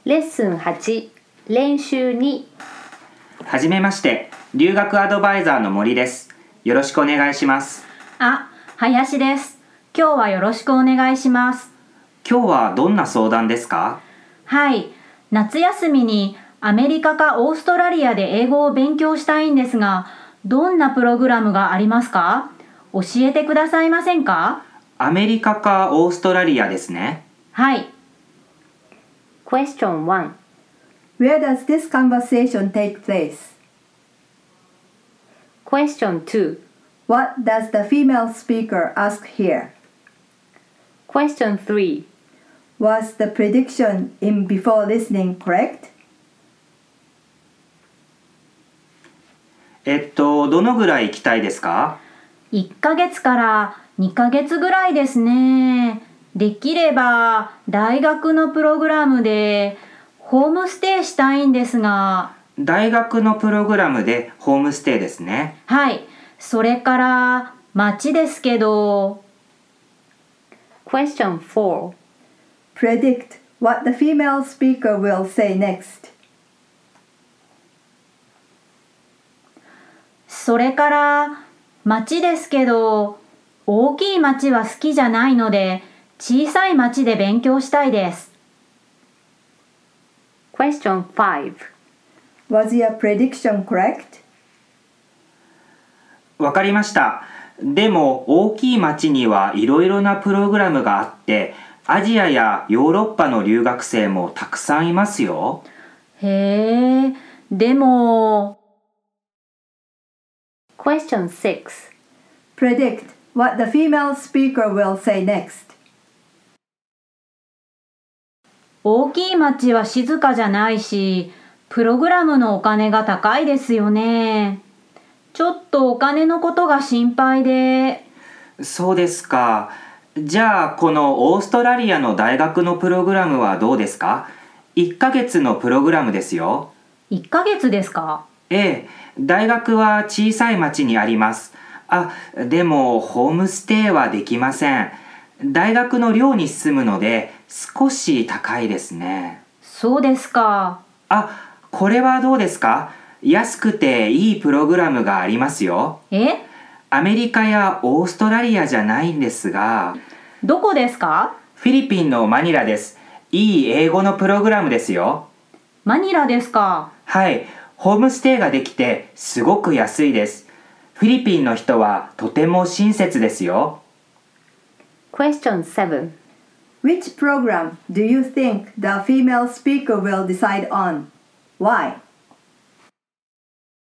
レッスン8練習2。 はじめまして、留学アドバイザーの森です。よろしくお願いします。 林です。今日はよろしくお願いします。 今日はどんな相談ですか？ はい、夏休みにアメリカかオーストラリアで英語を勉強したいんですが、どんなプログラムがありますか？教えてくださいませんか？ アメリカかオーストラリアですね。 はい。 Question 1 Where does this conversation take place? Question 2 What does the female speaker ask here? Question 3 Was the prediction in before listening correct? どのぐらい行きたいですか 1ヶ月から2ヶ月ぐらいですね。できれば大学のプログラムでホームステイしたいんですが。 大学のプログラムでホームステイですね。 はい。それから街ですけど。 Question 4 Predict what the female speaker will say next. それから街ですけど、大きい街は好きじゃないので、小さい町で勉強したいです。 Question 5 Was your prediction correct? わかりました。でも大きい町にはいろいろなプログラムがあって、アジアやヨーロッパの留学生もたくさんいますよ。 へえ、でも。 Question 6 Predict what the female speaker will say next. 大きい町は静かじゃないし、プログラムのお金が高いですよね。ちょっとお金のことが心配で。 そうですか。じゃあこのオーストラリアの大学のプログラムはどうですか？1ヶ月のプログラムですよ。 1ヶ月ですか？ ええ、大学は小さい町にあります。でもホームステイはできません。大学の寮に住むので少し高いですね。 そうですか。 これはどうですか？安くていいプログラムがありますよ。アメリカやオーストラリアじゃないんですが。 どこですか？ フィリピンのマニラです。いい英語のプログラムですよ。 マニラですか？ はい、ホームステイができてすごく安いです。フィリピンの人はとても親切ですよ。 Question 7 Which program do you think the female speaker will decide on? Why?